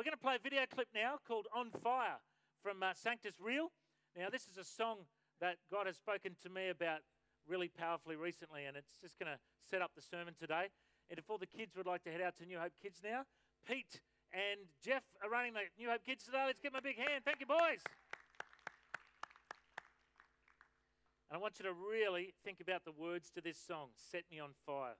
We're going to play a video clip now called On Fire from Sanctus Real. Now, this is a song that God has spoken to me about really powerfully recently, and it's just going to set up the sermon today. And if all the kids would like to head out to New Hope Kids now, Pete and Jeff are running the New Hope Kids today. Let's give them a big hand. Thank you, boys. And I want you to really think about the words to this song, Set Me on Fire.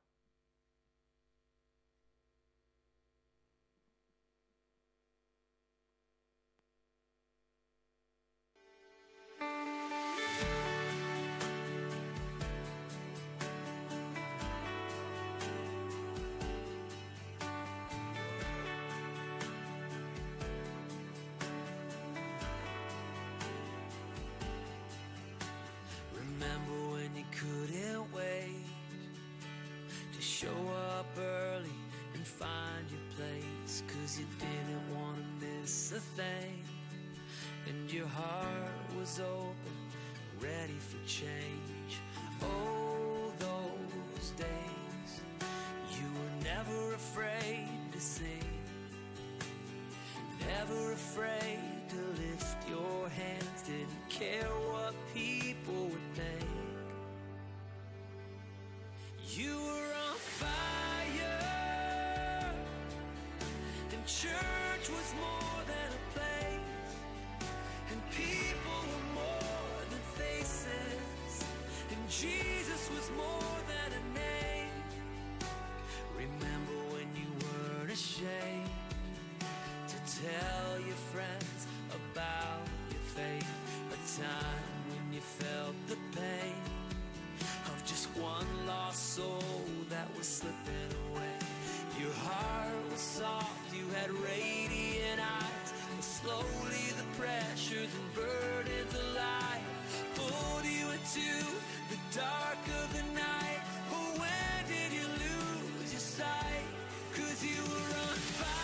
You didn't want to miss a thing, and your heart was open, ready for change. Oh, those days, you were never afraid to sing, never afraid to lift your hands, didn't care what people would think. You were on fire. Church was more than a place, and people were more than faces, and Jesus was more than a name. Remember when you weren't ashamed to tell your friends about your faith, a time when you felt the pain of just one lost soul that was slipping away. Your heart was soft, you had radiant eyes, but slowly the pressures and burdens of life pulled you into the dark of the night. Oh, when did you lose your sight? 'Cause you were on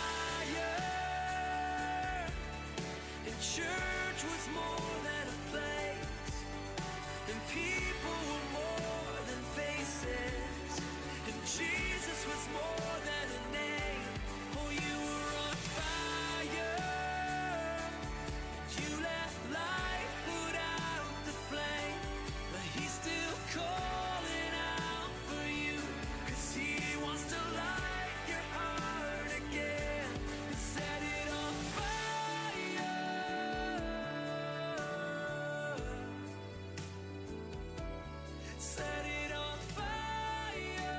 fire, and church was more than a place, and people were more than faces, and Jesus was more than a name. Oh, you were on fire. You let light put out the flame, but he's still calling out for you, 'cause he wants to light your heart again and set it on fire. Set it on fire.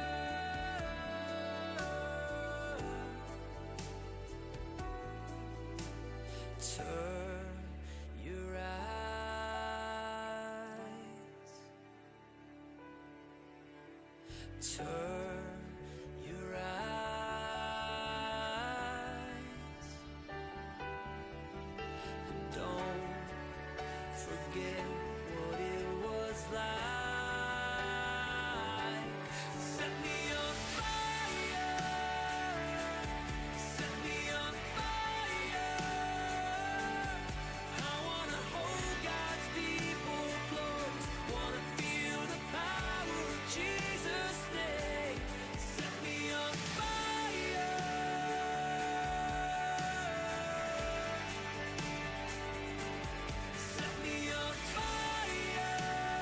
Turn your eyes. Turn your eyes. And don't forget what it was like. Set me on fire. Set me on fire. I wanna hold God's people close. Wanna feel the power of Jesus' name. Set me on fire. Set me on fire.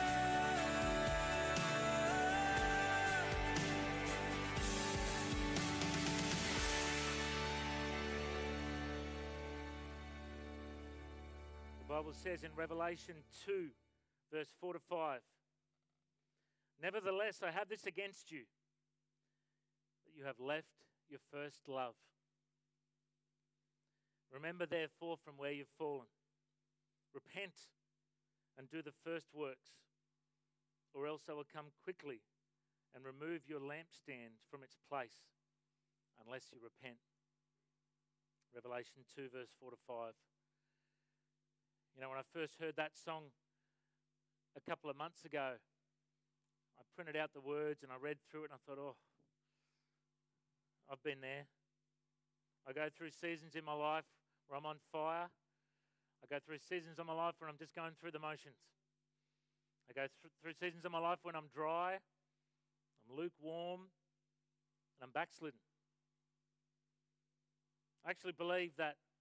The Bible says in Revelation 2, verse 4 to 5, "Nevertheless, I have this against you, that you have left your first love. Remember, therefore, from where you've fallen. Repent and do the first works, or else I will come quickly and remove your lampstand from its place, unless you repent." Revelation 2, verse 4 to 5. You know, when I first heard that song a couple of months ago, I printed out the words and I read through it and I thought, oh, I've been there. I go through seasons in my life where I'm on fire. I go through seasons of my life when I'm just going through the motions. I go through seasons of my life when I'm dry, I'm lukewarm, and I'm backslidden. I actually believe that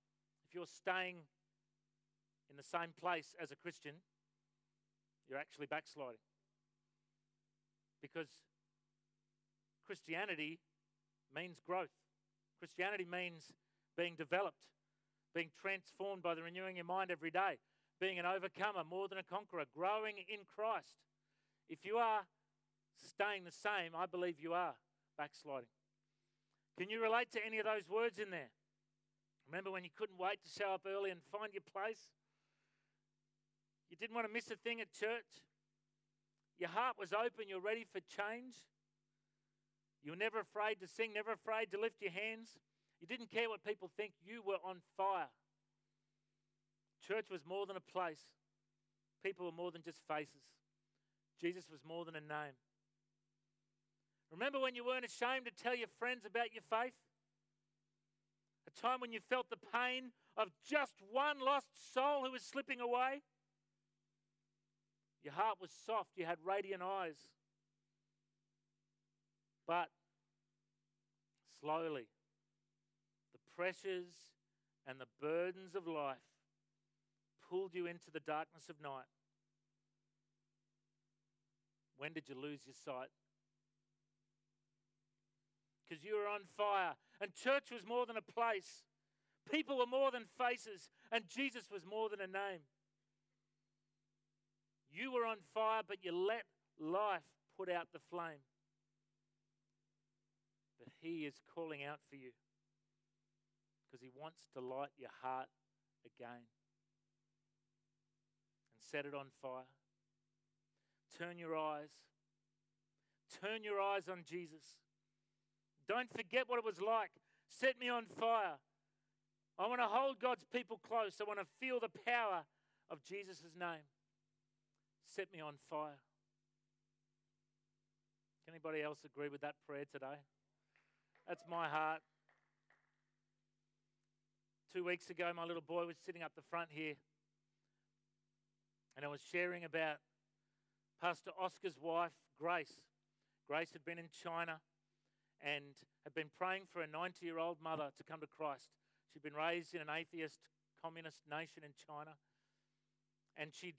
If you're staying in the same place as a Christian, you're actually backsliding. Because Christianity means growth. Christianity means being developed, being transformed by the renewing of your mind every day, being an overcomer, more than a conqueror, growing in Christ. If you are staying the same, I believe you are backsliding. Can you relate to any of those words in there? Remember when you couldn't wait to show up early and find your place? You didn't want to miss a thing at church? Your heart was open, you're ready for change? You were never afraid to sing, never afraid to lift your hands? You didn't care what people think, you were on fire. Church was more than a place. People were more than just faces. Jesus was more than a name. Remember when you weren't ashamed to tell your friends about your faith? A time when you felt the pain of just one lost soul who was slipping away? Your heart was soft, you had radiant eyes. But slowly, the pressures and the burdens of life pulled you into the darkness of night. When did you lose your sight? Because you were on fire, and church was more than a place. People were more than faces, and Jesus was more than a name. You were on fire, but you let life put out the flame. But He is calling out for you because He wants to light your heart again and set it on fire. Turn your eyes. Turn your eyes on Jesus. Don't forget what it was like. Set me on fire. I want to hold God's people close. I want to feel the power of Jesus' name. Set me on fire. Can anybody else agree with that prayer today? That's my heart. 2 weeks ago, my little boy was sitting up the front here, and I was sharing about Pastor Oscar's wife, Grace. Grace had been in China and had been praying for a 90-year-old mother to come to Christ. She'd been raised in an atheist, communist nation in China, and she'd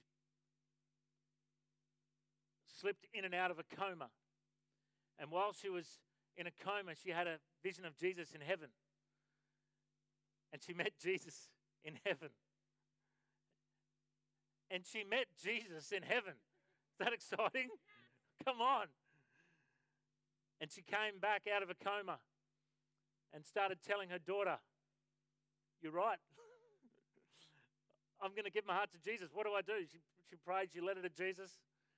slipped in and out of a coma. And while she was in a coma, she had a vision of Jesus in heaven. And she met Jesus in heaven. And she met Jesus in heaven. Is that exciting? Come on. And she came back out of a coma and started telling her daughter, "You're right. I'm going to give my heart to Jesus. What do I do?" She prayed, she led her to Jesus,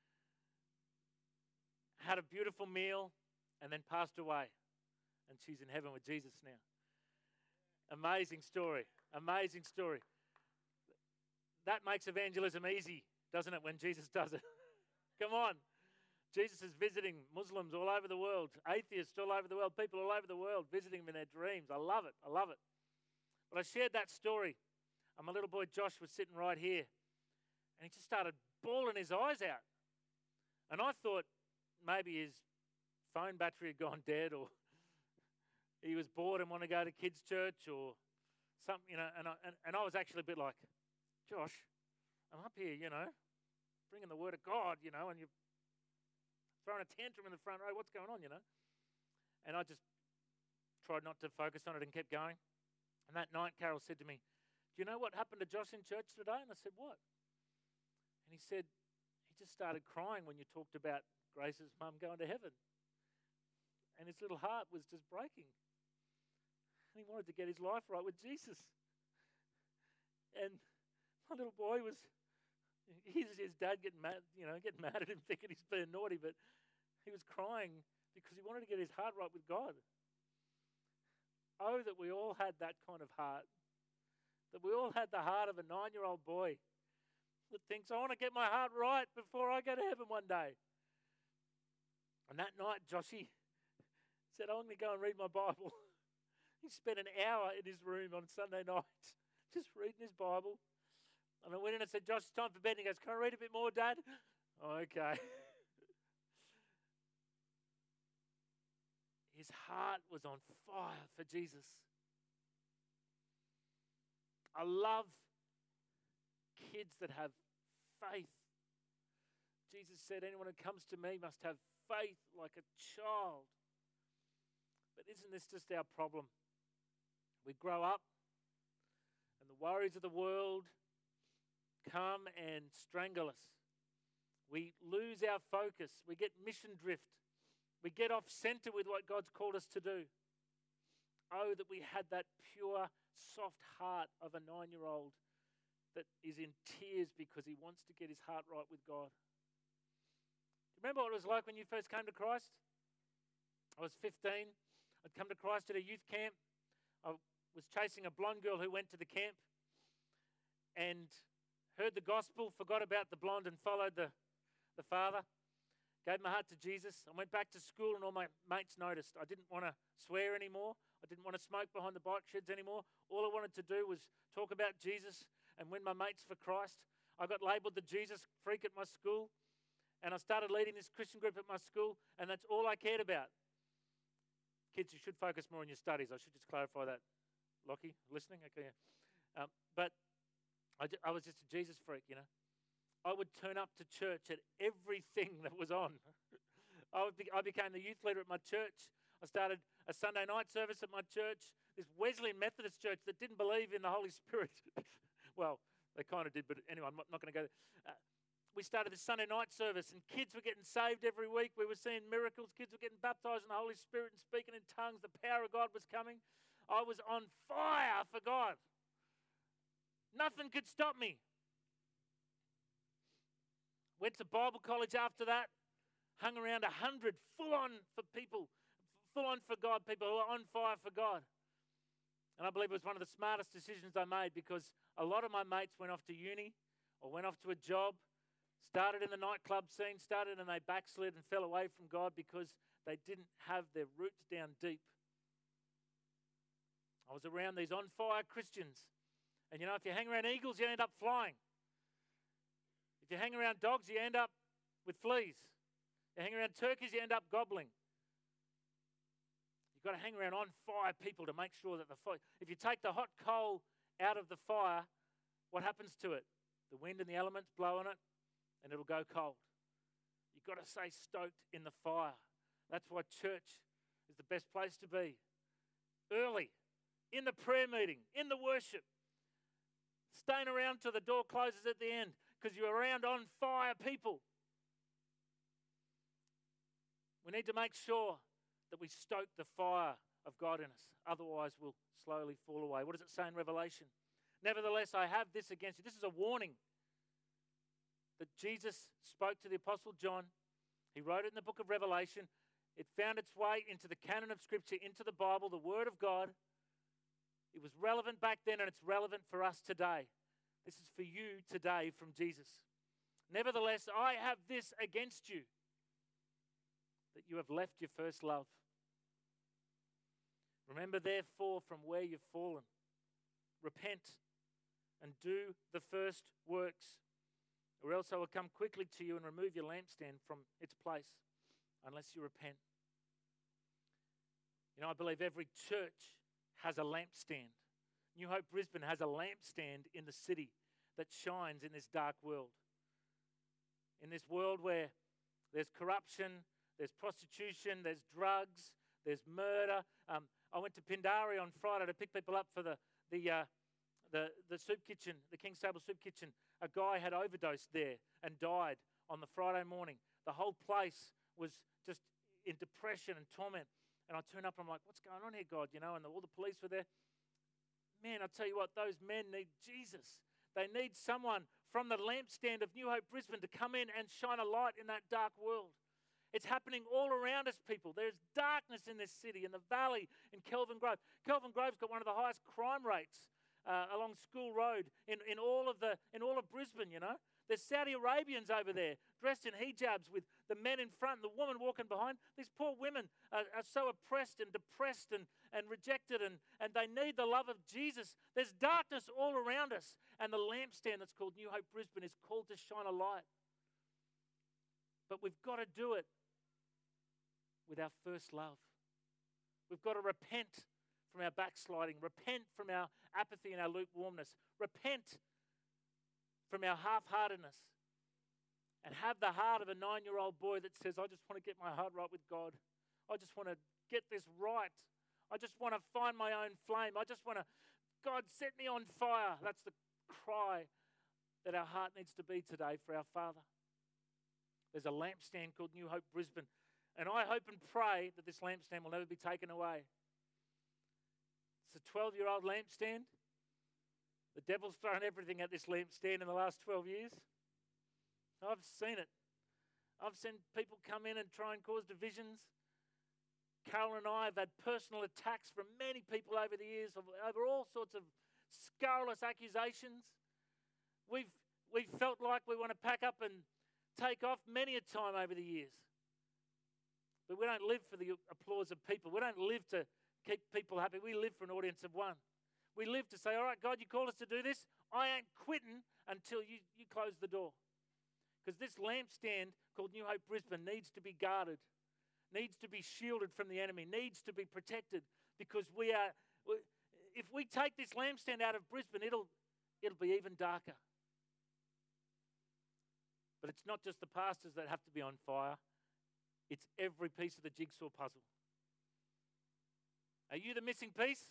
had a beautiful meal, and then passed away. And she's in heaven with Jesus now. Amazing story. Amazing story. That makes evangelism easy, doesn't it, when Jesus does it? Come on. Jesus is visiting Muslims all over the world, atheists all over the world, people all over the world, visiting them in their dreams. I love it. I love it. But I shared that story, and my little boy Josh was sitting right here, and he just started bawling his eyes out. And I thought maybe his phone battery had gone dead, or he was bored and wanted to go to kids' church or something, you know. And I was actually a bit like, "Josh, I'm up here, you know, bringing the word of God, you know, and you're throwing a tantrum in the front row. What's going on, you know?" And I just tried not to focus on it and kept going. And that night, Carol said to me, "Do you know what happened to Josh in church today?" And I said, "What?" And he said, "He just started crying when you talked about Grace's mum going to heaven. And his little heart was just breaking. And he wanted to get his life right with Jesus." And my little boy was, his dad getting mad at him thinking he's being naughty, but he was crying because he wanted to get his heart right with God. Oh, that we all had that kind of heart. That we all had the heart of a 9-year-old boy that thinks, "I want to get my heart right before I go to heaven one day." And that night, Joshy said, "I'm going to go and read my Bible." He spent an hour in his room on Sunday night just reading his Bible. And I went in and said, "Josh, it's time for bed." And he goes, "Can I read a bit more, Dad?" "Oh, okay." His heart was on fire for Jesus. I love kids that have faith. Jesus said, anyone who comes to me must have faith like a child. But isn't this just our problem? We grow up and the worries of the world come and strangle us. We lose our focus. We get mission drift. We get off center with what God's called us to do. Oh, that we had that pure, soft heart of a 9-year-old that is in tears because he wants to get his heart right with God. Do you remember what it was like when you first came to Christ? I was 15. I'd come to Christ at a youth camp. I was chasing a blonde girl who went to the camp and heard the gospel, forgot about the blonde and followed the father. Gave my heart to Jesus. I went back to school and all my mates noticed. I didn't want to swear anymore. I didn't want to smoke behind the bike sheds anymore. All I wanted to do was talk about Jesus and win my mates for Christ. I got labelled the Jesus freak at my school, and I started leading this Christian group at my school, and that's all I cared about. Kids, you should focus more on your studies. I should just clarify that. Lockie, listening? Okay. But I was just a Jesus freak, you know. I would turn up to church at everything that was on. I became the youth leader at my church. I started a Sunday night service at my church, this Wesleyan Methodist church that didn't believe in the Holy Spirit. Well, they kind of did, but anyway, I'm not going to go there. We started this Sunday night service, and kids were getting saved every week. We were seeing miracles. Kids were getting baptized in the Holy Spirit and speaking in tongues. The power of God was coming. I was on fire for God. Nothing could stop me. Went to Bible college after that, hung around 100 full-on for people, full-on for God, people who are on fire for God. And I believe it was one of the smartest decisions I made because a lot of my mates went off to uni or went off to a job, started in the nightclub scene, and they backslid and fell away from God because they didn't have their roots down deep. I was around these on-fire Christians. And you know, if you hang around eagles, you end up flying. If you hang around dogs, you end up with fleas. You hang around turkeys, you end up gobbling. You've got to hang around on-fire people to make sure that the fire... If you take the hot coal out of the fire, what happens to it? The wind and the elements blow on it, and it'll go cold. You've got to stay stoked in the fire. That's why church is the best place to be. Early, in the prayer meeting, in the worship. Staying around till the door closes at the end because you're around on fire people. We need to make sure that we stoke the fire of God in us. Otherwise, we'll slowly fall away. What does it say in Revelation? Nevertheless, I have this against you. This is a warning that Jesus spoke to the Apostle John. He wrote it in the book of Revelation. It found its way into the canon of Scripture, into the Bible, the Word of God. It was relevant back then, and it's relevant for us today. This is for you today from Jesus. Nevertheless, I have this against you, that you have left your first love. Remember, therefore, from where you've fallen. Repent and do the first works, or else I will come quickly to you and remove your lampstand from its place, unless you repent. You know, I believe every church has a lampstand. New Hope Brisbane has a lampstand in the city that shines in this dark world. In this world where there's corruption, there's prostitution, there's drugs, there's murder. I went to Pindari on Friday to pick people up for the soup kitchen, the King's Table Soup Kitchen. A guy had overdosed there and died on the Friday morning. The whole place was just in depression and torment. And I turned up and I'm like, what's going on here, God? You know, and all the police were there. Man, I tell you what, those men need Jesus. They need someone from the lampstand of New Hope Brisbane to come in and shine a light in that dark world. It's happening all around us, people. There's darkness in this city, in the valley, in Kelvin Grove. Kelvin Grove's got one of the highest crime rates along School Road in all of Brisbane, you know. There's Saudi Arabians over there dressed in hijabs with the men in front and the woman walking behind. These poor women are so oppressed and depressed and rejected, and they need the love of Jesus. There's darkness all around us, and the lampstand that's called New Hope Brisbane is called to shine a light. But we've got to do it with our first love. We've got to repent from our backsliding. Repent from our apathy and our lukewarmness. Repent from our half-heartedness. And have the heart of a 9-year-old boy that says, I just want to get my heart right with God. I just want to get this right. I just want to find my own flame. I just want to, God, set me on fire. That's the cry that our heart needs to be today for our Father. There's a lampstand called New Hope Brisbane. And I hope and pray that this lampstand will never be taken away. It's a 12-year-old lampstand. The devil's thrown everything at this lampstand in the last 12 years. I've seen it. I've seen people come in and try and cause divisions. Carol and I have had personal attacks from many people over the years over all sorts of scurrilous accusations. We've felt like we want to pack up and take off many a time over the years. But we don't live for the applause of people. We don't live to keep people happy. We live for an audience of one. We live to say, all right, God, you called us to do this. I ain't quitting until you close the door. Because this lampstand called New Hope Brisbane needs to be guarded, needs to be shielded from the enemy, needs to be protected. Because if we take this lampstand out of Brisbane, it'll be even darker. But it's not just the pastors that have to be on fire. It's every piece of the jigsaw puzzle. Are you the missing piece?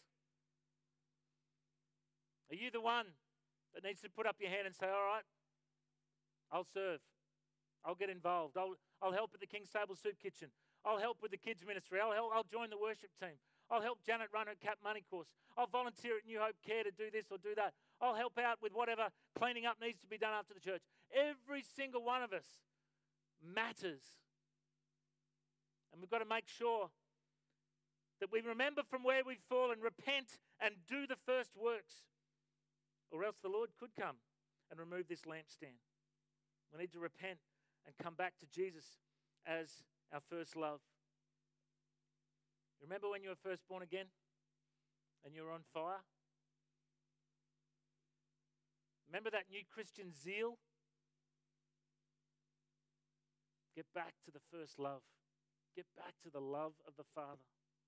Are you the one that needs to put up your hand and say, all right, I'll serve. I'll get involved. I'll help at the King's Table Soup Kitchen. I'll help with the kids ministry. I'll join the worship team. I'll help Janet run her CAP money course. I'll volunteer at New Hope Care to do this or do that. I'll help out with whatever cleaning up needs to be done after the church. Every single one of us matters. And we've got to make sure that we remember from where we've fallen, repent, and do the first works. Or else the Lord could come and remove this lampstand. We need to repent and come back to Jesus as our first love. Remember when you were first born again and you were on fire? Remember that new Christian zeal? Get back to the first love. Get back to the love of the Father.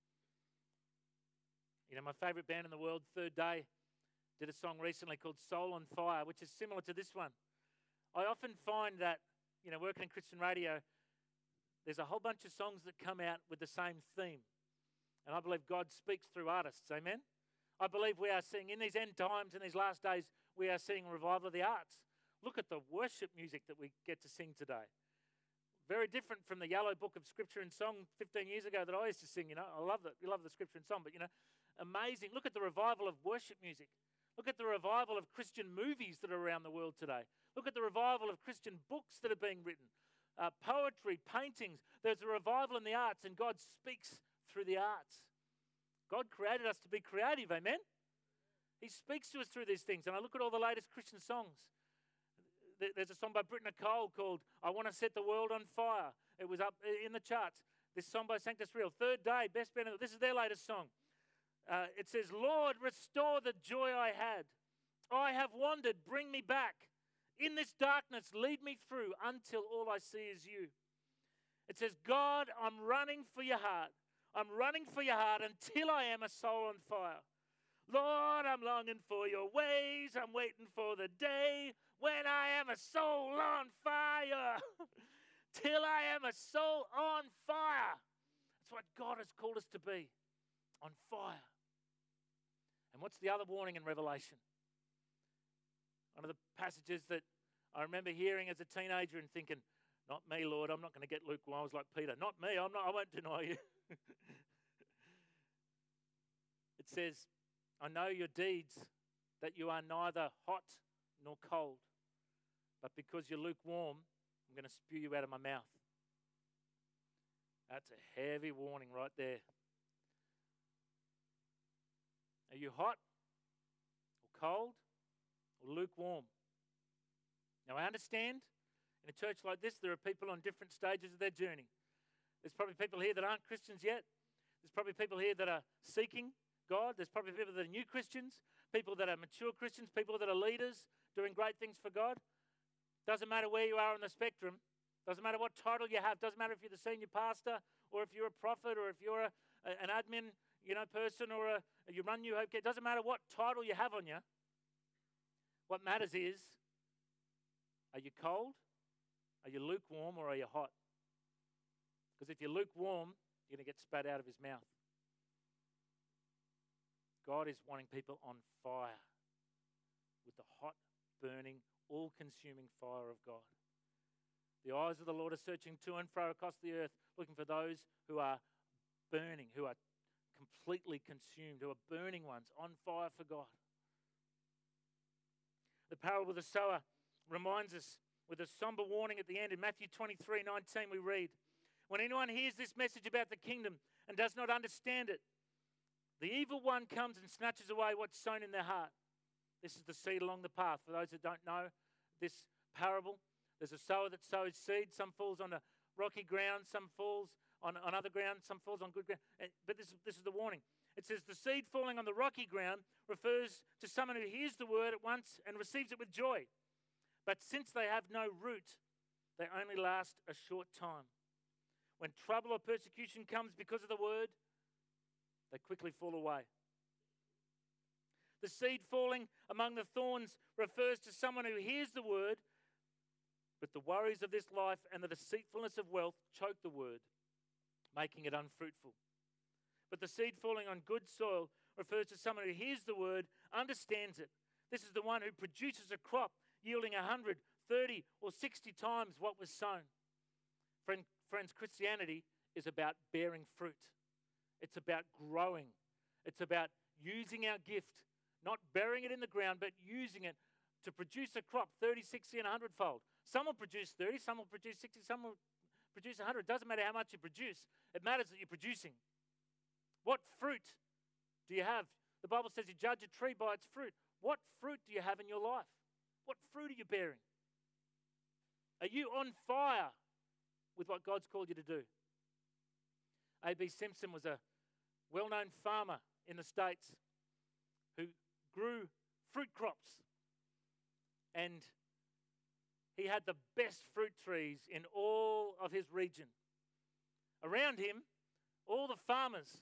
You know, my favorite band in the world, Third Day, did a song recently called Soul on Fire, which is similar to this one. I often find that, you know, working in Christian radio, there's a whole bunch of songs that come out with the same theme. And I believe God speaks through artists, amen? I believe we are seeing, in these end times, in these last days, we are seeing a revival of the arts. Look at the worship music that we get to sing today. Very different from the yellow book of scripture and song 15 years ago that I used to sing, you know. I love that. You love the scripture and song, but, you know, amazing. Look at the revival of worship music. Look at the revival of Christian movies that are around the world today. Look at the revival of Christian books that are being written. Poetry, paintings. There's a revival in the arts, and God speaks through the arts. God created us to be creative, amen? He speaks to us through these things. And I look at all the latest Christian songs. There's a song by Britt Nicole called I Want to Set the World on Fire. It was up in the charts. This song by Sanctus Real, Third Day, best band. This is their latest song. It says, Lord, restore the joy I had. I have wandered, bring me back. In this darkness, lead me through until all I see is you. It says, God, I'm running for your heart. I'm running for your heart until I am a soul on fire. Lord, I'm longing for your ways. I'm waiting for the day when I am a soul on fire. Till I am a soul on fire. That's what God has called us to be, on fire. And what's the other warning in Revelation? One of the passages that I remember hearing as a teenager and thinking, not me, Lord, I'm not going to get lukewarm. I was like Peter, not me, I won't deny you. It says, I know your deeds, that you are neither hot nor cold. But because you're lukewarm, I'm going to spew you out of my mouth. That's a heavy warning right there. Are you hot or cold or lukewarm? Now, I understand in a church like this, there are people on different stages of their journey. There's probably people here that aren't Christians yet. There's probably people here that are seeking God. There's probably people that are new Christians, people that are mature Christians, people that are leaders doing great things for God. Doesn't matter where you are on the spectrum. Doesn't matter what title you have. Doesn't matter if you're the senior pastor or if you're a prophet or if you're an admin. person, or you run New Hope. It doesn't matter what title you have on you. What matters is, are you cold, are you lukewarm, or are you hot? Because if you're lukewarm, you're going to get spat out of his mouth. God is wanting people on fire with the hot, burning, all-consuming fire of God. The eyes of the Lord are searching to and fro across the earth, looking for those who are burning, who are completely consumed, who are burning ones, on fire for God. The parable of the sower reminds us with a somber warning at the end. In Matthew 23:19 we read, "When anyone hears this message about the kingdom and does not understand it, the evil one comes and snatches away what's sown in their heart." This is the seed along the path. For those that don't know this parable, there's a sower that sows seed. Some falls on a rocky ground, some falls on other ground, some falls on good ground. But this is the warning. It says, "The seed falling on the rocky ground refers to someone who hears the word at once and receives it with joy. But since they have no root, they only last a short time. When trouble or persecution comes because of the word, they quickly fall away." The seed falling among the thorns refers to someone who hears the word, but the worries of this life and the deceitfulness of wealth choke the word, making it unfruitful. But the seed falling on good soil refers to someone who hears the word, understands it. This is the one who produces a crop yielding 100, 30, or 60 times what was sown. Friends, Christianity is about bearing fruit. It's about growing. It's about using our gift, not burying it in the ground, but using it to produce a crop 30, 60, and 100-fold. Some will produce 30, some will produce 60, some will produce 100. It doesn't matter how much you produce. It matters that you're producing. What fruit do you have? The Bible says you judge a tree by its fruit. What fruit do you have in your life? What fruit are you bearing? Are you on fire with what God's called you to do? A.B. Simpson was a well-known farmer in the States who grew fruit crops. And he had the best fruit trees in all of his region. Around him, all the farmers,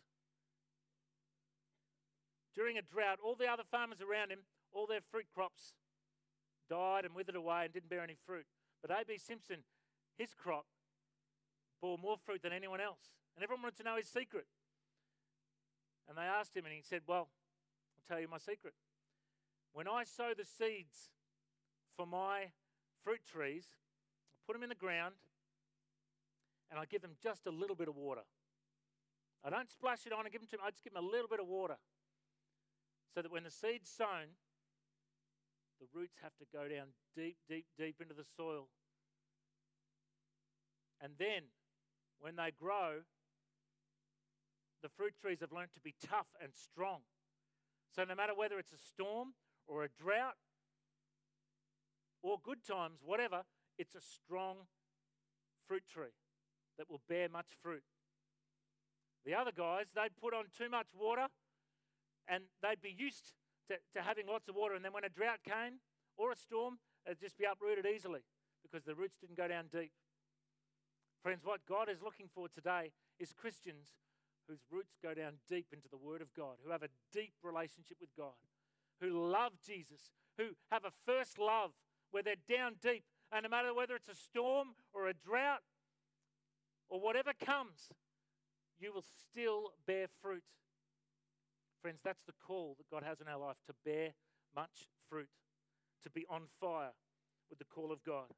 during a drought, all the other farmers around him, all their fruit crops died and withered away and didn't bear any fruit. But A.B. Simpson, his crop bore more fruit than anyone else. And everyone wanted to know his secret. And they asked him, and he said, "Well, I'll tell you my secret. When I sow the seeds for my fruit trees, I put them in the ground, and I give them just a little bit of water. I don't splash it on and give them to them. I just give them a little bit of water, so that when the seed's sown, the roots have to go down deep, deep, deep into the soil. And then, when they grow, the fruit trees have learnt to be tough and strong. So no matter whether it's a storm or a drought or good times, whatever, it's a strong fruit tree that will bear much fruit. The other guys, they'd put on too much water and they'd be used to having lots of water, and then when a drought came or a storm, they'd just be uprooted easily because the roots didn't go down deep. Friends, what God is looking for today is Christians whose roots go down deep into the Word of God, who have a deep relationship with God, who love Jesus, who have a first love where they're down deep, and no matter whether it's a storm or a drought or whatever comes, you will still bear fruit. Friends, that's the call that God has in our life, to bear much fruit, to be on fire with the call of God.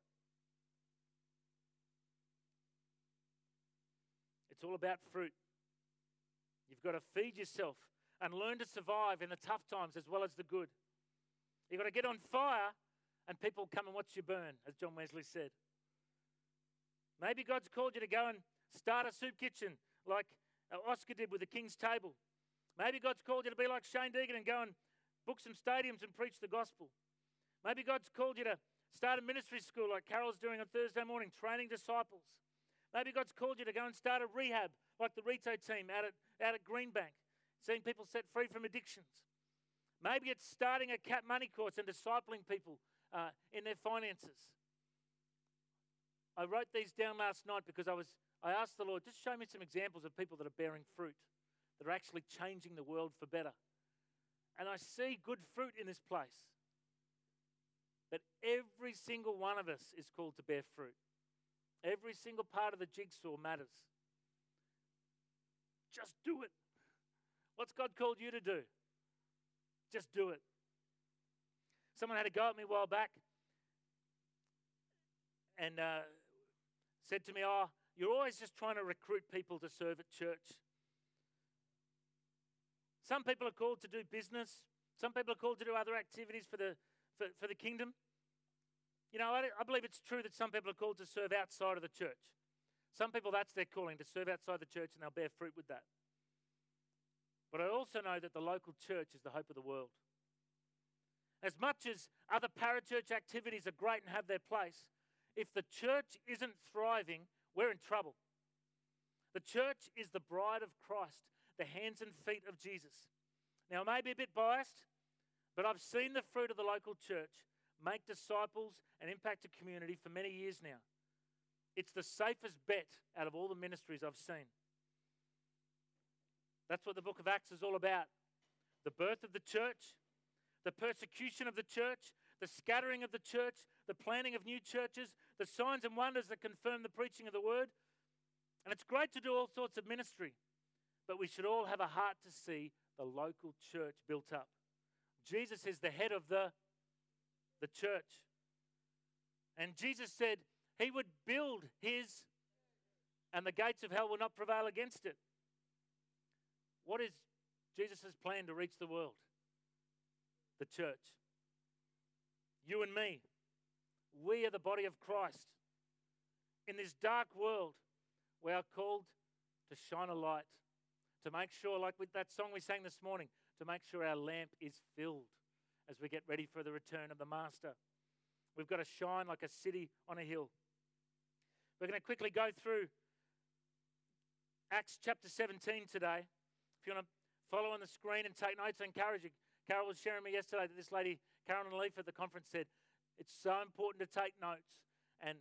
It's all about fruit. You've got to feed yourself and learn to survive in the tough times as well as the good. You've got to get on fire and people come and watch you burn, as John Wesley said. Maybe God's called you to go and start a soup kitchen like Oscar did with the King's Table. Maybe God's called you to be like Shane Deegan and go and book some stadiums and preach the gospel. Maybe God's called you to start a ministry school like Carol's doing on Thursday morning, training disciples. Maybe God's called you to go and start a rehab like the Rito team out at Greenbank, seeing people set free from addictions. Maybe it's starting a CAP money course and discipling people in their finances. I wrote these down last night because I asked the Lord, just show me some examples of people that are bearing fruit, that are actually changing the world for better. And I see good fruit in this place. But every single one of us is called to bear fruit. Every single part of the jigsaw matters. Just do it. What's God called you to do? Just do it. Someone had a go at me a while back and said to me, "Oh, you're always just trying to recruit people to serve at church. Some people are called to do business. Some people are called to do other activities for the kingdom. You know, I believe it's true that some people are called to serve outside of the church. Some people, that's their calling, to serve outside the church, and they'll bear fruit with that. But I also know that the local church is the hope of the world. As much as other parachurch activities are great and have their place, if the church isn't thriving, we're in trouble. The church is the bride of Christ, the hands and feet of Jesus. Now, I may be a bit biased, but I've seen the fruit of the local church make disciples and impact a community for many years now. It's the safest bet out of all the ministries I've seen. That's what the book of Acts is all about. The birth of the church, the persecution of the church, the scattering of the church, the planting of new churches, the signs and wonders that confirm the preaching of the word. And it's great to do all sorts of ministry, but we should all have a heart to see the local church built up. Jesus is the head of the church. And Jesus said he would build his, and the gates of hell will not prevail against it. What is Jesus' plan to reach the world? The church. You and me. We are the body of Christ. In this dark world, we are called to shine a light, to make sure, like with that song we sang this morning, to make sure our lamp is filled as we get ready for the return of the Master. We've got to shine like a city on a hill. We're going to quickly go through Acts chapter 17 today. If you want to follow on the screen and take notes, I encourage you. Carol was sharing me yesterday that this lady, Carolyn Leaf at the conference, said, it's so important to take notes. And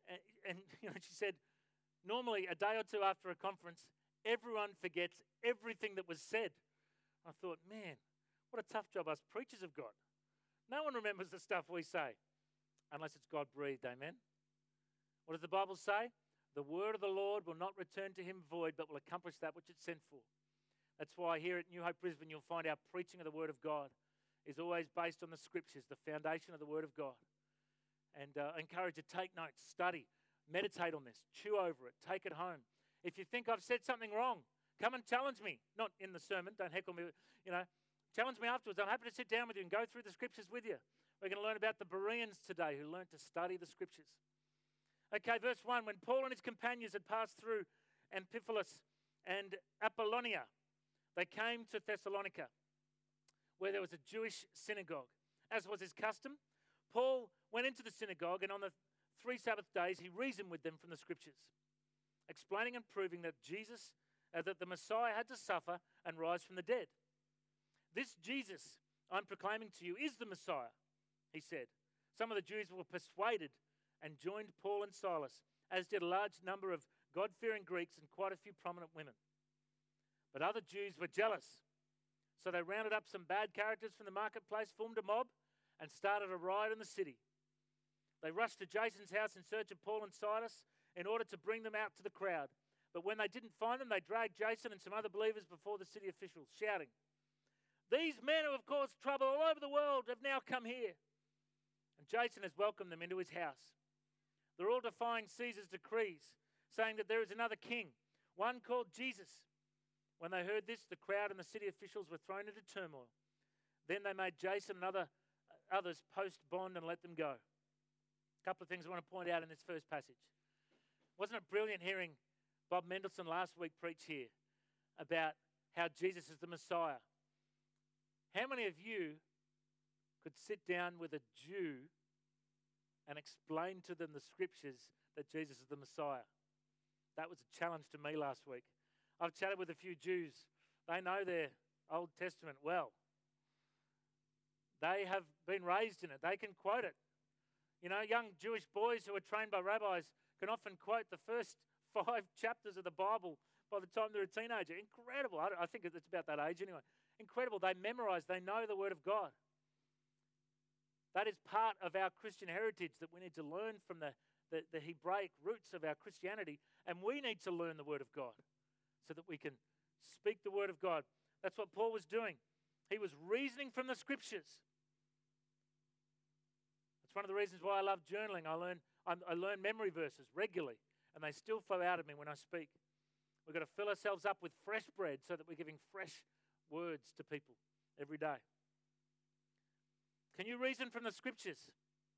you know, she said, normally a day or two after a conference, everyone forgets everything that was said. I thought, man, what a tough job us preachers have got. No one remembers the stuff we say unless it's God-breathed, amen? What does the Bible say? The word of the Lord will not return to him void, but will accomplish that which it's sent for. That's why here at New Hope Brisbane, you'll find our preaching of the word of God is always based on the scriptures, the foundation of the word of God. And I encourage you to take notes, study, meditate on this, chew over it, take it home. If you think I've said something wrong, come and challenge me. Not in the sermon, don't heckle me, you know. Challenge me afterwards. I'm happy to sit down with you and go through the scriptures with you. We're going to learn about the Bereans today who learned to study the scriptures. Okay, verse 1. When Paul and his companions had passed through Amphipolis and Apollonia, they came to Thessalonica, where there was a Jewish synagogue. As was his custom, Paul went into the synagogue, and on the 3 Sabbath days he reasoned with them from the scriptures, explaining and proving that that the Messiah had to suffer and rise from the dead. This Jesus I'm proclaiming to you is the Messiah, he said. Some of the Jews were persuaded and joined Paul and Silas, as did a large number of God-fearing Greeks and quite a few prominent women. But other Jews were jealous, so they rounded up some bad characters from the marketplace, formed a mob, and started a riot in the city. They rushed to Jason's house in search of Paul and Silas in order to bring them out to the crowd. But when they didn't find them, they dragged Jason and some other believers before the city officials, shouting, "These men who have caused trouble all over the world have now come here." And Jason has welcomed them into his house. They're all defying Caesar's decrees, saying that there is another king, one called Jesus. When they heard this, the crowd and the city officials were thrown into turmoil. Then they made Jason and others post bond and let them go. A couple of things I want to point out in this first passage. Wasn't it brilliant hearing Bob Mendelsohn last week preach here about how Jesus is the Messiah? How many of you could sit down with a Jew and explain to them the scriptures that Jesus is the Messiah? That was a challenge to me last week. I've chatted with a few Jews. They know their Old Testament well. They have been raised in it. They can quote it. You know, young Jewish boys who are trained by rabbis can often quote the first 5 chapters of the Bible by the time they're a teenager. Incredible. I think it's about that age anyway. Incredible. They memorize, they know the Word of God. That is part of our Christian heritage that we need to learn from the Hebraic roots of our Christianity, and we need to learn the Word of God so that we can speak the Word of God. That's what Paul was doing. He was reasoning from the Scriptures. That's one of the reasons why I love journaling. I learn memory verses regularly, and they still flow out of me when I speak. We've got to fill ourselves up with fresh bread so that we're giving fresh words to people every day. Can you reason from the Scriptures?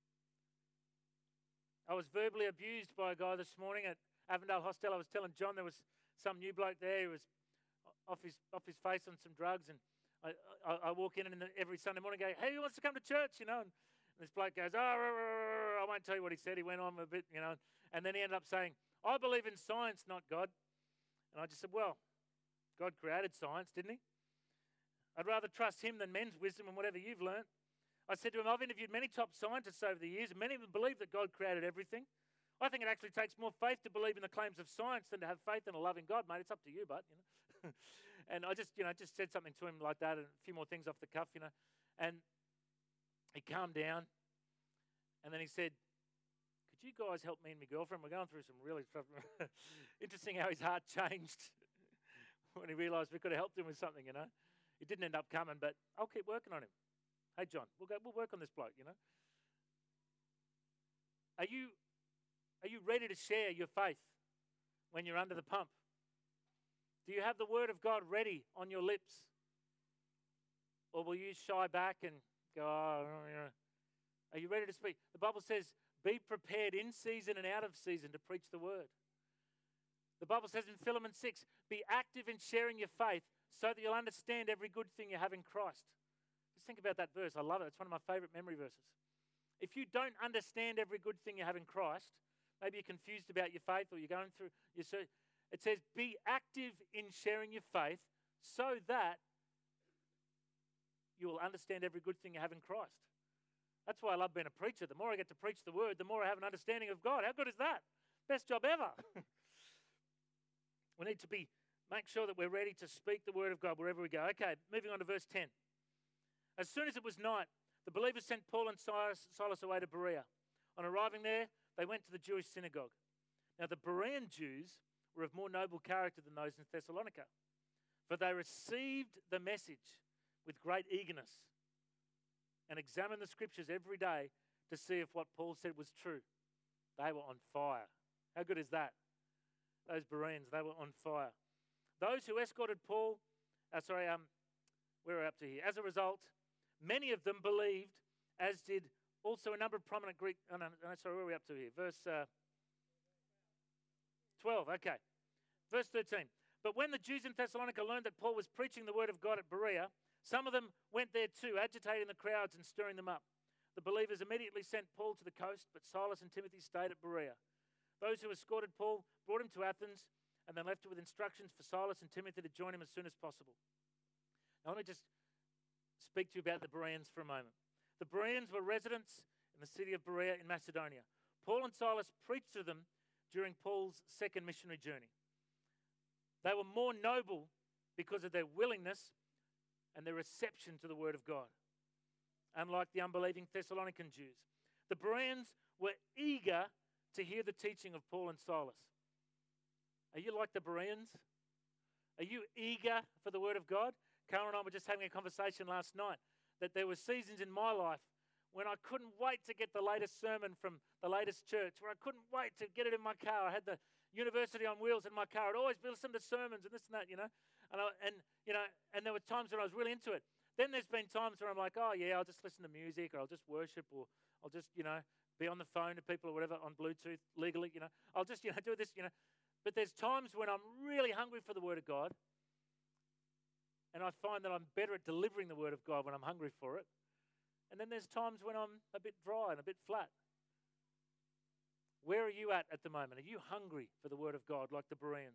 I was verbally abused by a guy this morning at Avondale Hostel. I was telling John there was some new bloke there who was off his face on some drugs, and I walk in and every Sunday morning go, hey, who wants to come to church, and this bloke goes, I won't tell you what he said. He went on a bit, and then he ended up saying, I believe in science, not God. And I just said, well, God created science, didn't he? I'd rather trust him than men's wisdom and whatever you've learnt. I said to him, I've interviewed many top scientists over the years, and many of them believe that God created everything. I think it actually takes more faith to believe in the claims of science than to have faith in a loving God, mate. It's up to you, but, And I just said something to him like that and a few more things off the cuff, And he calmed down, and then he said, could you guys help me and my girlfriend? We're going through some really tough... Interesting how his heart changed when he realised we could have helped him with something, He didn't end up coming, but I'll keep working on him. Hey, John, we'll work on this bloke, Are you ready to share your faith when you're under the pump? Do you have the Word of God ready on your lips? Or will you shy back and go, Are you ready to speak? The Bible says, be prepared in season and out of season to preach the Word. The Bible says in Philemon 6, be active in sharing your faith so that you'll understand every good thing you have in Christ. Just think about that verse. I love it. It's one of my favorite memory verses. If you don't understand every good thing you have in Christ, maybe you're confused about your faith or you're going through your search. It says, be active in sharing your faith so that you will understand every good thing you have in Christ. That's why I love being a preacher. The more I get to preach the Word, the more I have an understanding of God. How good is that? Best job ever. We need to make sure that we're ready to speak the Word of God wherever we go. Okay, moving on to verse 10. As soon as it was night, the believers sent Paul and Silas away to Berea. On arriving there, they went to the Jewish synagogue. Now, the Berean Jews were of more noble character than those in Thessalonica, for they received the message with great eagerness and examined the Scriptures every day to see if what Paul said was true. They were on fire. How good is that? Those Bereans, they were on fire. Those who escorted Paul, where are we up to here? As a result, many of them believed, as did also a number of prominent Greek... where are we up to here? Verse 12, okay. Verse 13. But when the Jews in Thessalonica learned that Paul was preaching the word of God at Berea, some of them went there too, agitating the crowds and stirring them up. The believers immediately sent Paul to the coast, but Silas and Timothy stayed at Berea. Those who escorted Paul brought him to Athens and then left with instructions for Silas and Timothy to join him as soon as possible. Now let me just speak to you about the Bereans for a moment. The Bereans were residents in the city of Berea in Macedonia. Paul and Silas preached to them during Paul's second missionary journey. They were more noble because of their willingness and their reception to the word of God, unlike the unbelieving Thessalonican Jews. The Bereans were eager to hear the teaching of Paul and Silas. Are you like the Bereans? Are you eager for the word of God? Carol and I were just having a conversation last night that there were seasons in my life when I couldn't wait to get the latest sermon from the latest church, where I couldn't wait to get it in my car. I had the University on Wheels in my car. I'd always listen to sermons and this and that, and there were times when I was really into it. Then there's been times where I'm like, oh yeah, I'll just listen to music, or I'll just worship, or I'll just, be on the phone to people or whatever on Bluetooth legally, I'll just, do this, But there's times when I'm really hungry for the word of God, and I find that I'm better at delivering the word of God when I'm hungry for it. And then there's times when I'm a bit dry and a bit flat. Where are you at the moment? Are you hungry for the word of God like the Bereans?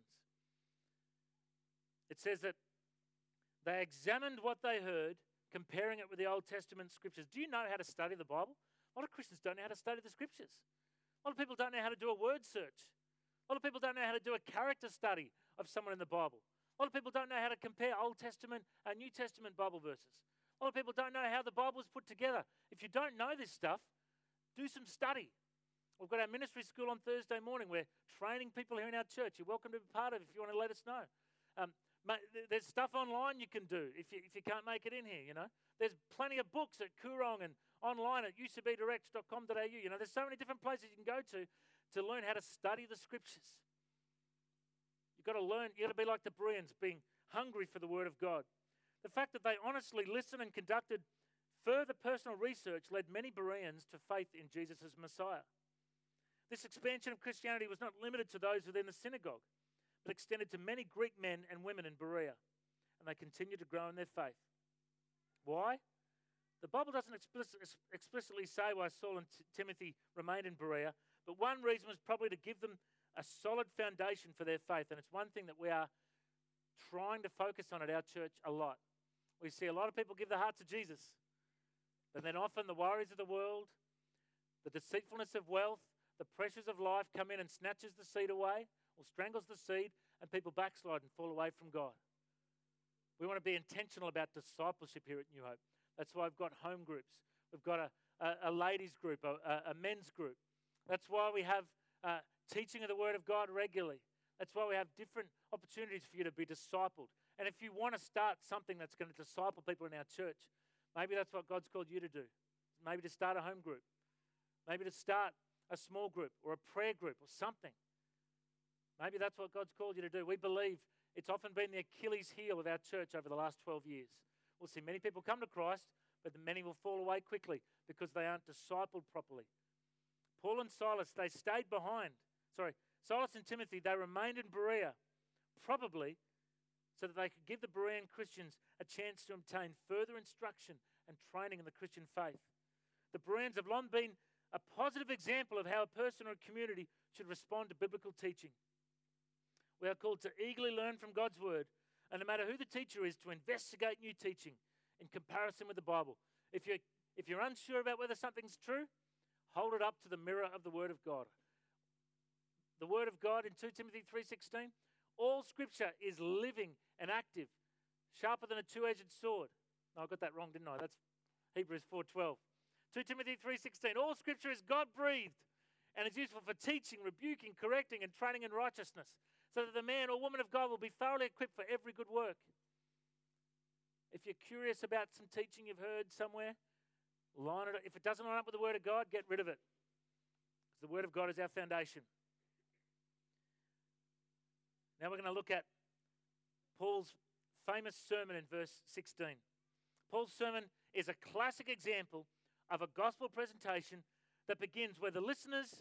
It says that they examined what they heard, comparing it with the Old Testament scriptures. Do you know how to study the Bible? A lot of Christians don't know how to study the scriptures. A lot of people don't know how to do a word search. A lot of people don't know how to do a character study of someone in the Bible. A lot of people don't know how to compare Old Testament and New Testament Bible verses. A lot of people don't know how the Bible is put together. If you don't know this stuff, do some study. We've got our ministry school on Thursday morning. We're training people here in our church. You're welcome to be part of it if you want to let us know. There's stuff online you can do if you can't make it in here, you know. There's plenty of books at Koorong and online at ucbdirect.com.au. You know, there's so many different places you can go to learn how to study the Scriptures. You've got to learn. You've got to be like the Bereans, being hungry for the Word of God. The fact that they honestly listened and conducted further personal research led many Bereans to faith in Jesus as Messiah. This expansion of Christianity was not limited to those within the synagogue, but extended to many Greek men and women in Berea, and they continued to grow in their faith. Why? The Bible doesn't explicitly say why Saul and Timothy remained in Berea, but one reason was probably to give them a solid foundation for their faith, and it's one thing that we are trying to focus on at our church a lot. We see a lot of people give their heart to Jesus, but then often the worries of the world, the deceitfulness of wealth, the pressures of life come in and snatches the seed away or strangles the seed, and people backslide and fall away from God. We want to be intentional about discipleship here at New Hope. That's why we've got home groups. We've got a ladies group, a men's group. That's why we have teaching of the Word of God regularly. That's why we have different opportunities for you to be discipled. And if you want to start something that's going to disciple people in our church, maybe that's what God's called you to do. Maybe to start a home group. Maybe to start a small group or a prayer group or something. Maybe that's what God's called you to do. We believe it's often been the Achilles heel of our church over the last 12 years. We'll see many people come to Christ, but many will fall away quickly because they aren't discipled properly. Paul and Silas, they stayed behind. Silas and Timothy, they remained in Berea, probably so that they could give the Berean Christians a chance to obtain further instruction and training in the Christian faith. The Bereans have long been a positive example of how a person or a community should respond to biblical teaching. We are called to eagerly learn from God's Word, and no matter who the teacher is, to investigate new teaching in comparison with the Bible. If you're unsure about whether something's true, hold it up to the mirror of the Word of God. The Word of God in 2 Timothy 3:16, all Scripture is living and active, sharper than a two-edged sword. No, I got that wrong, didn't I? That's Hebrews 4:12. 2 Timothy 3:16, all Scripture is God-breathed and is useful for teaching, rebuking, correcting, and training in righteousness, so that the man or woman of God will be thoroughly equipped for every good work. If you're curious about some teaching you've heard somewhere, line it up. If it doesn't line up with the Word of God, get rid of it. Because the Word of God is our foundation. Now we're going to look at Paul's famous sermon in verse 16. Paul's sermon is a classic example of a gospel presentation that begins where the listeners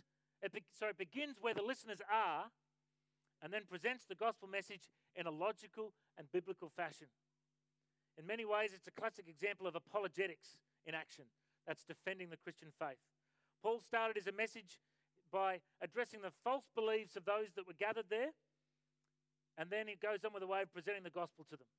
are, and then presents the gospel message in a logical and biblical fashion. In many ways, it's a classic example of apologetics in action. That's defending the Christian faith. Paul started his message by addressing the false beliefs of those that were gathered there, and then he goes on with a way of presenting the gospel to them.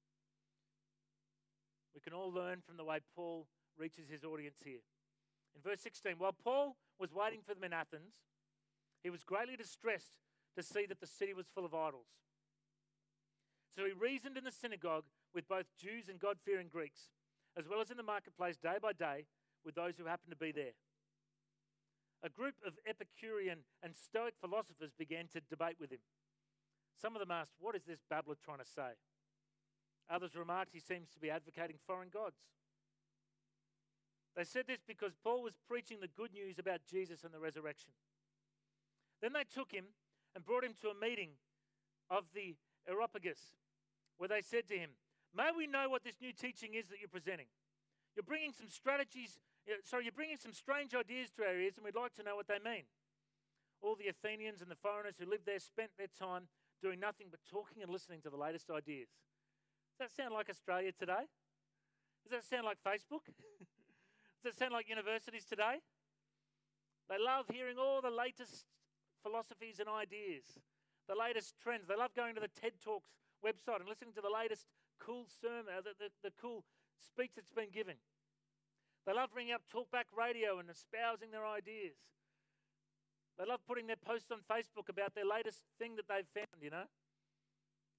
We can all learn from the way Paul reaches his audience here. In verse 16, while Paul was waiting for them in Athens, he was greatly distressed to see that the city was full of idols. So he reasoned in the synagogue with both Jews and God-fearing Greeks, as well as in the marketplace day by day with those who happened to be there. A group of Epicurean and Stoic philosophers began to debate with him. Some of them asked, "What is this babbler trying to say?" Others remarked, "He seems to be advocating foreign gods." They said this because Paul was preaching the good news about Jesus and the resurrection. Then they took him and brought him to a meeting of the Areopagus, where they said to him, "May we know what this new teaching is that you're presenting? You're bringing some strange ideas to our ears, and we'd like to know what they mean." All the Athenians and the foreigners who lived there spent their time doing nothing but talking and listening to the latest ideas. Does that sound like Australia today? Does that sound like Facebook? Does that sound like universities today? They love hearing all the latest philosophies and ideas, the latest trends. They love going to the TED Talks website and listening to the latest cool sermon, the cool speech that's been given. They love bringing up talkback radio and espousing their ideas. They love putting their posts on Facebook about their latest thing that they've found, you know.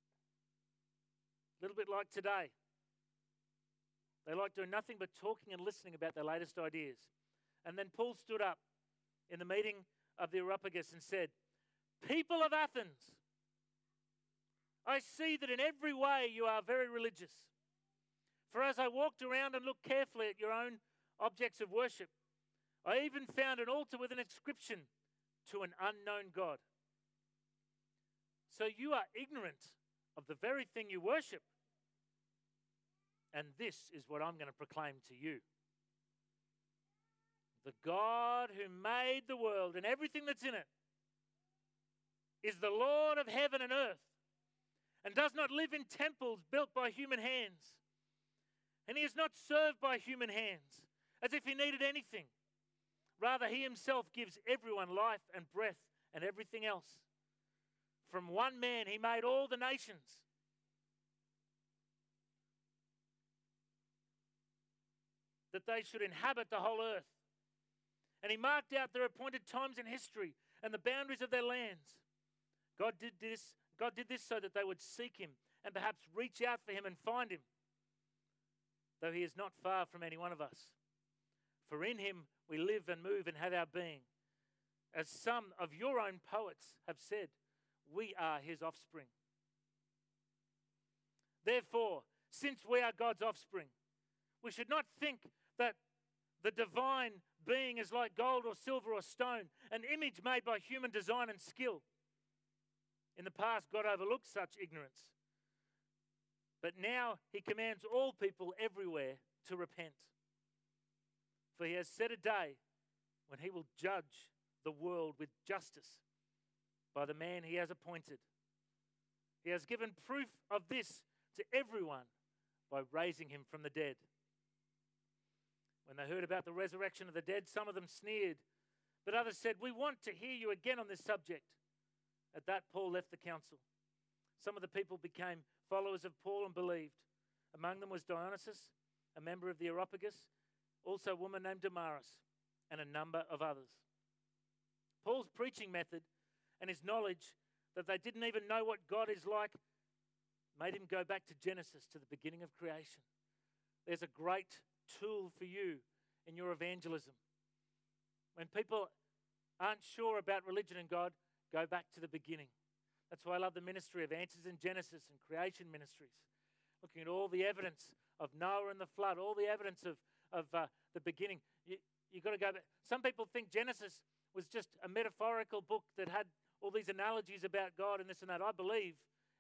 A little bit like today. They like doing nothing but talking and listening about their latest ideas. And then Paul stood up in the meeting of the Areopagus and said, "People of Athens, I see that in every way you are very religious. For as I walked around and looked carefully at your own objects of worship, I even found an altar with an inscription, 'To an unknown God.' So you are ignorant of the very thing you worship. And this is what I'm going to proclaim to you. The God who made the world and everything that's in it is the Lord of heaven and earth, and does not live in temples built by human hands. And he is not served by human hands, as if he needed anything. Rather, he himself gives everyone life and breath and everything else. From one man he made all the nations, that they should inhabit the whole earth. And he marked out their appointed times in history and the boundaries of their lands. God did this so that they would seek him and perhaps reach out for him and find him, though he is not far from any one of us. For in him we live and move and have our being. As some of your own poets have said, we are his offspring. Therefore, since we are God's offspring, we should not think that the divine being is like gold or silver or stone, an image made by human design and skill. In the past, God overlooked such ignorance. But now he commands all people everywhere to repent. For he has set a day when he will judge the world with justice by the man he has appointed. He has given proof of this to everyone by raising him from the dead. When they heard about the resurrection of the dead, some of them sneered, but others said, "We want to hear you again on this subject." At that, Paul left the council. Some of the people became followers of Paul and believed. Among them was Dionysius, a member of the Areopagus, also a woman named Damaris, and a number of others. Paul's preaching method and his knowledge that they didn't even know what God is like made him go back to Genesis, to the beginning of creation. There's a great tool for you in your evangelism. When people aren't sure about religion and God, go back to the beginning. That's why I love the ministry of Answers in Genesis and creation ministries. Looking at all the evidence of Noah and the flood, all the evidence of the beginning. You've got to go back. Some people think Genesis was just a metaphorical book that had all these analogies about God and this and that. I believe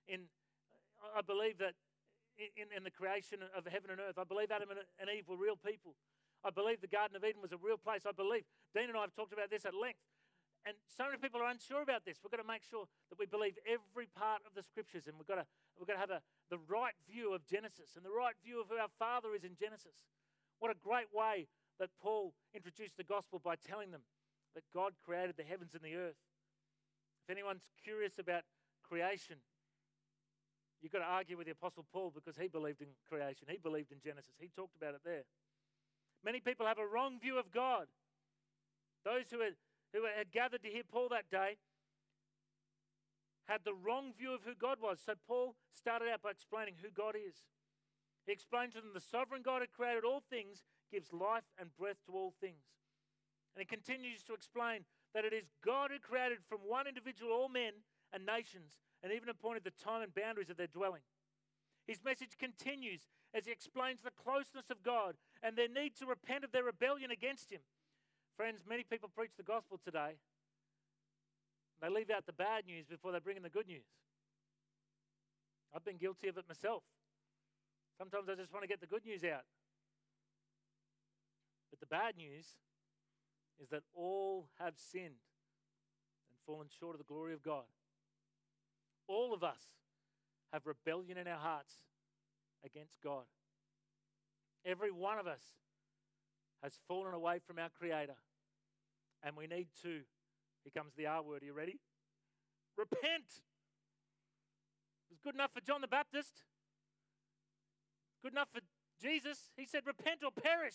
that in the creation of heaven and earth. I believe Adam and Eve were real people. I believe the Garden of Eden was a real place. I believe, Dean and I have talked about this at length. And so many people are unsure about this. We've got to make sure that we believe every part of the Scriptures, and we've got to have the right view of Genesis and the right view of who our Father is in Genesis. What a great way that Paul introduced the gospel by telling them that God created the heavens and the earth. If anyone's curious about creation, you've got to argue with the Apostle Paul, because he believed in creation. He believed in Genesis. He talked about it there. Many people have a wrong view of God. Those who had gathered to hear Paul that day had the wrong view of who God was. So Paul started out by explaining who God is. He explained to them the sovereign God who created all things gives life and breath to all things. And he continues to explain that it is God who created from one individual all men and nations, and even appointed the time and boundaries of their dwelling. His message continues as he explains the closeness of God and their need to repent of their rebellion against him. Friends, many people preach the gospel today. They leave out the bad news before they bring in the good news. I've been guilty of it myself. Sometimes I just want to get the good news out. But the bad news is that all have sinned and fallen short of the glory of God. All of us have rebellion in our hearts against God. Every one of us has fallen away from our Creator. And we need to, here comes the R word, are you ready? Repent. It was good enough for John the Baptist. Good enough for Jesus. He said, repent or perish.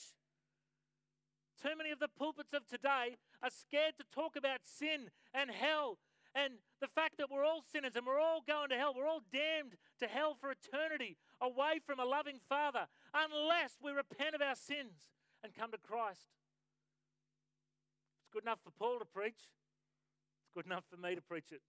Too many of the pulpits of today are scared to talk about sin and hell And the fact that we're all sinners and we're all going to hell, we're all damned to hell for eternity, away from a loving Father, unless we repent of our sins and come to Christ. It's good enough for Paul to preach. It's good enough for me to preach it.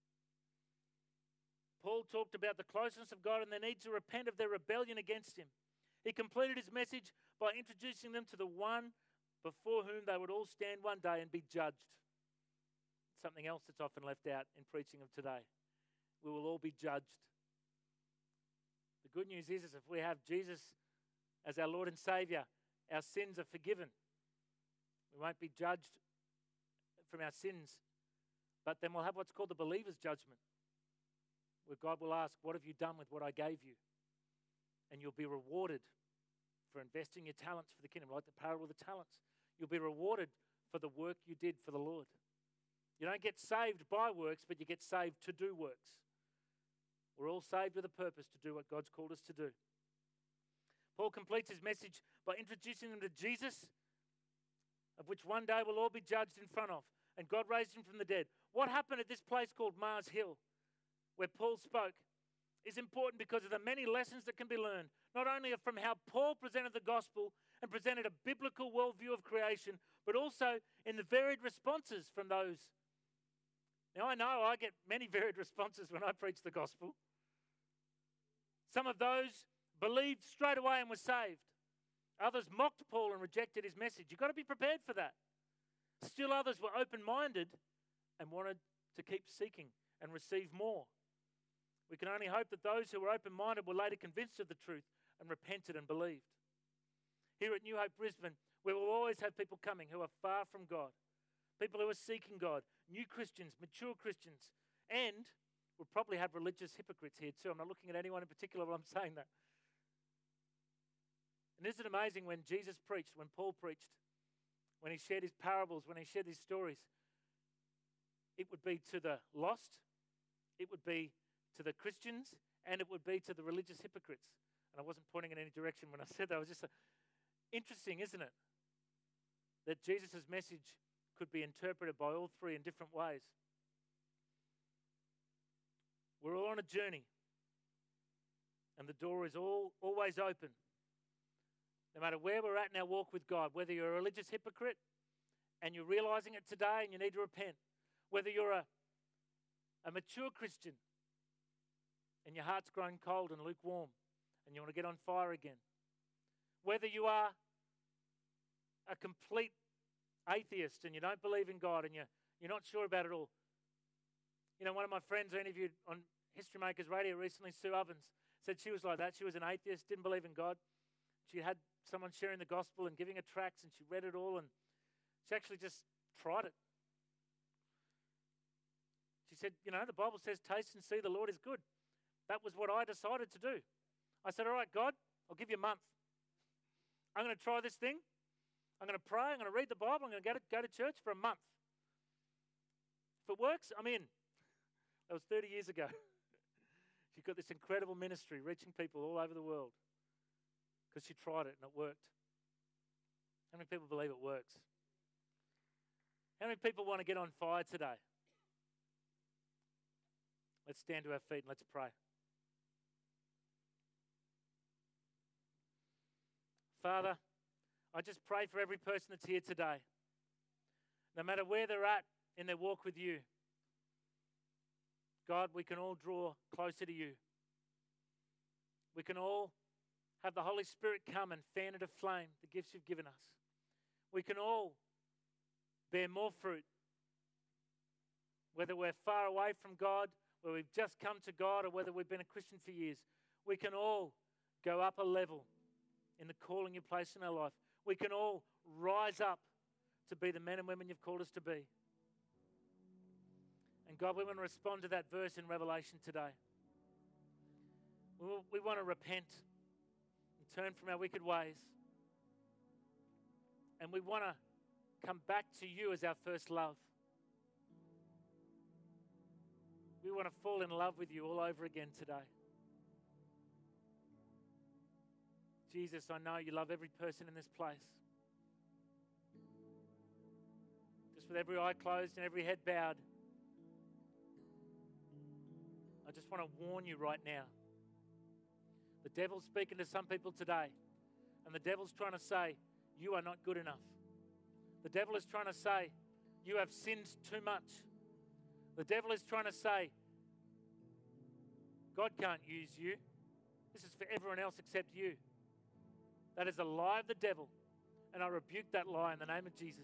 Paul talked about the closeness of God and their need to repent of their rebellion against him. He completed his message by introducing them to the one before whom they would all stand one day and be judged. Something else that's often left out in preaching of today. We will all be judged. The good news is if we have Jesus as our Lord and Saviour, our sins are forgiven. We won't be judged from our sins, but then we'll have what's called the believer's judgment, where God will ask, what have you done with what I gave you? And you'll be rewarded for investing your talents for the kingdom, like the parable of the talents. You'll be rewarded for the work you did for the Lord. You don't get saved by works, but you get saved to do works. We're all saved with a purpose to do what God's called us to do. Paul completes his message by introducing them to Jesus, of which one day we'll all be judged in front of, and God raised him from the dead. What happened at this place called Mars Hill, where Paul spoke, is important because of the many lessons that can be learned, not only from how Paul presented the gospel and presented a biblical worldview of creation, but also in the varied responses from those. Now, I know I get many varied responses when I preach the gospel. Some of those believed straight away and were saved. Others mocked Paul and rejected his message. You've got to be prepared for that. Still others were open-minded and wanted to keep seeking and receive more. We can only hope that those who were open-minded were later convinced of the truth and repented and believed. Here at New Hope Brisbane, we will always have people coming who are far from God, people who are seeking God, new Christians, mature Christians, and we'll probably have religious hypocrites here too. I'm not looking at anyone in particular when I'm saying that. And isn't it amazing when Jesus preached, when Paul preached, when he shared his parables, when he shared his stories, it would be to the lost, it would be to the Christians, and it would be to the religious hypocrites. And I wasn't pointing in any direction when I said that. It was just interesting, isn't it? That Jesus' message could be interpreted by all three in different ways. We're all on a journey, and the door is always open. No matter where we're at in our walk with God, whether you're a religious hypocrite and you're realizing it today and you need to repent, whether you're a mature Christian and your heart's grown cold and lukewarm and you want to get on fire again, whether you are a complete atheist and you don't believe in God and you're not sure about it all. You know, one of my friends I interviewed on History Makers Radio recently, Sue Ovens, said she was like that. She was an atheist, didn't believe in God. She had someone sharing the gospel and giving her tracts, and she read it all, and she actually just tried it. She said, you know, the Bible says, taste and see the Lord is good. That was what I decided to do. I said, all right, God, I'll give you a month. I'm going to try this thing. I'm going to pray. I'm going to read the Bible. I'm going to go to church for a month. If it works, I'm in. That was 30 years ago. She's got this incredible ministry reaching people all over the world because she tried it and it worked. How many people believe it works? How many people want to get on fire today? Let's stand to our feet and let's pray. Father, I just pray for every person that's here today. No matter where they're at in their walk with you, God, we can all draw closer to you. We can all have the Holy Spirit come and fan into flame the gifts you've given us. We can all bear more fruit. Whether we're far away from God, whether we've just come to God, or whether we've been a Christian for years, we can all go up a level in the calling you place in our life. We can all rise up to be the men and women you've called us to be. And God, we want to respond to that verse in Revelation today. We want to repent and turn from our wicked ways. And we want to come back to you as our first love. We want to fall in love with you all over again today. Jesus, I know you love every person in this place. Just with every eye closed and every head bowed, just want to warn you right now. The devil's speaking to some people today, and the devil's trying to say, you are not good enough. The devil is trying to say, you have sinned too much. The devil is trying to say, God can't use you. This is for everyone else except you. That is a lie of the devil, and I rebuke that lie in the name of Jesus.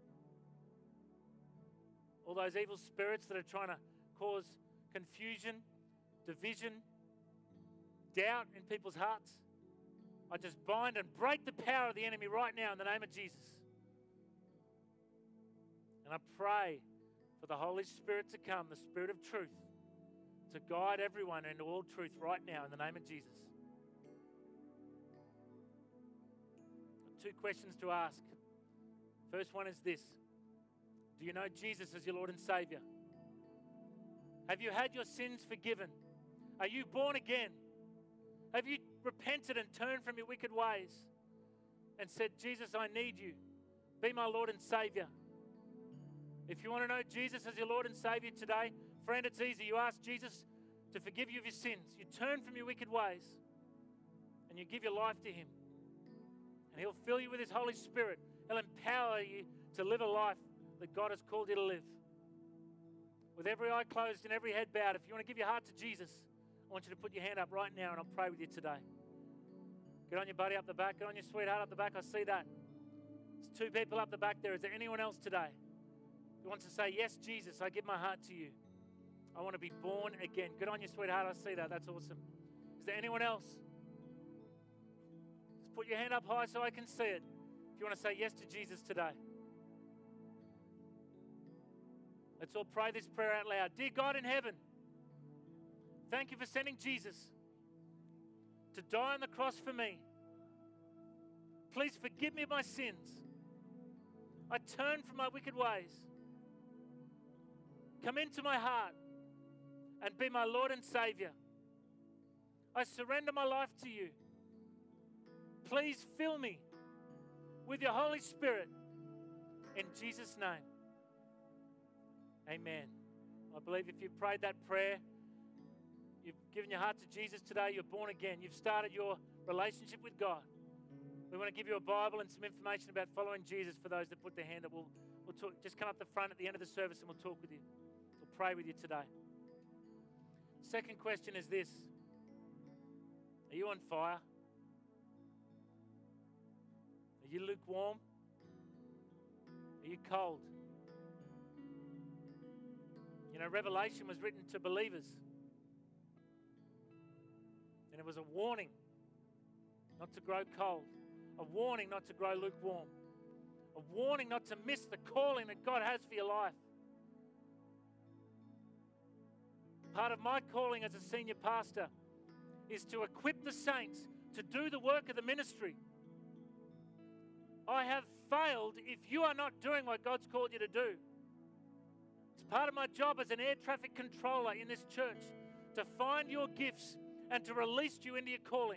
All those evil spirits that are trying to cause confusion, division, doubt in people's hearts, I just bind and break the power of the enemy right now in the name of Jesus. And I pray for the Holy Spirit to come, the Spirit of truth, to guide everyone into all truth right now in the name of Jesus. 2 questions to ask. First one is this: do you know Jesus as your Lord and Savior? Have you had your sins forgiven? Are you born again? Have you repented and turned from your wicked ways and said, Jesus, I need you. Be my Lord and Savior. If you want to know Jesus as your Lord and Savior today, friend, it's easy. You ask Jesus to forgive you of your sins. You turn from your wicked ways and you give your life to Him. And He'll fill you with His Holy Spirit. He'll empower you to live a life that God has called you to live. With every eye closed and every head bowed, if you want to give your heart to Jesus, I want you to put your hand up right now and I'll pray with you today. Get on your buddy up the back. Get on your sweetheart up the back. I see that. There's 2 people up the back there. Is there anyone else today who wants to say, yes, Jesus, I give my heart to you. I want to be born again. Get on your sweetheart. I see that. That's awesome. Is there anyone else? Just put your hand up high so I can see it. If you want to say yes to Jesus today. Let's all pray this prayer out loud. Dear God in heaven, thank you for sending Jesus to die on the cross for me. Please forgive me of my sins. I turn from my wicked ways. Come into my heart and be my Lord and Savior. I surrender my life to you. Please fill me with your Holy Spirit. In Jesus' name. Amen. I believe if you've prayed that prayer, you've given your heart to Jesus today, you're born again. You've started your relationship with God. We want to give you a Bible and some information about following Jesus for those that put their hand up. We'll talk. Just come up the front at the end of the service and we'll talk with you. We'll pray with you today. Second question is this: are you on fire? Are you lukewarm? Are you cold? You know, Revelation was written to believers. And it was a warning not to grow cold. A warning not to grow lukewarm. A warning not to miss the calling that God has for your life. Part of my calling as a senior pastor is to equip the saints to do the work of the ministry. I have failed if you are not doing what God's called you to do. It's part of my job as an air traffic controller in this church to find your gifts and to release you into your calling.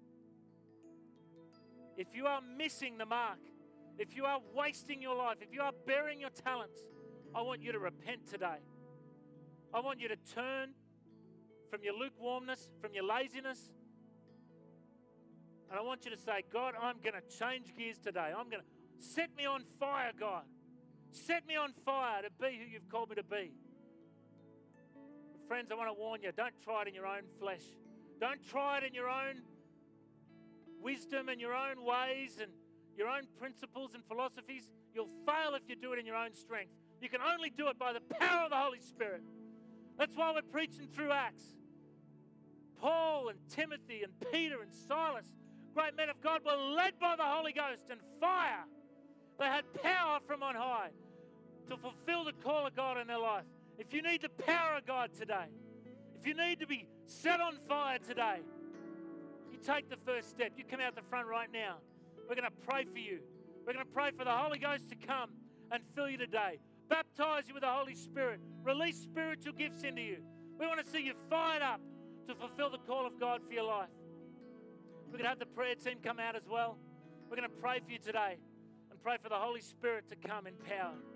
If you are missing the mark, if you are wasting your life, if you are burying your talents, I want you to repent today. I want you to turn from your lukewarmness, from your laziness, and I want you to say, God, I'm going to change gears today. I'm going to set me on fire, God. Set me on fire to be who you've called me to be. But friends, I want to warn you, don't try it in your own flesh. Don't try it in your own wisdom and your own ways and your own principles and philosophies. You'll fail if you do it in your own strength. You can only do it by the power of the Holy Spirit. That's why we're preaching through Acts. Paul and Timothy and Peter and Silas, great men of God, were led by the Holy Ghost and fire. They had power from on high to fulfill the call of God in their life. If you need the power of God today, if you need to be set on fire today, you take the first step. You come out the front right now. We're going to pray for you. We're going to pray for the Holy Ghost to come and fill you today. Baptize you with the Holy Spirit. Release spiritual gifts into you. We want to see you fired up to fulfill the call of God for your life. We're going to have the prayer team come out as well. We're going to pray for you today and pray for the Holy Spirit to come in power.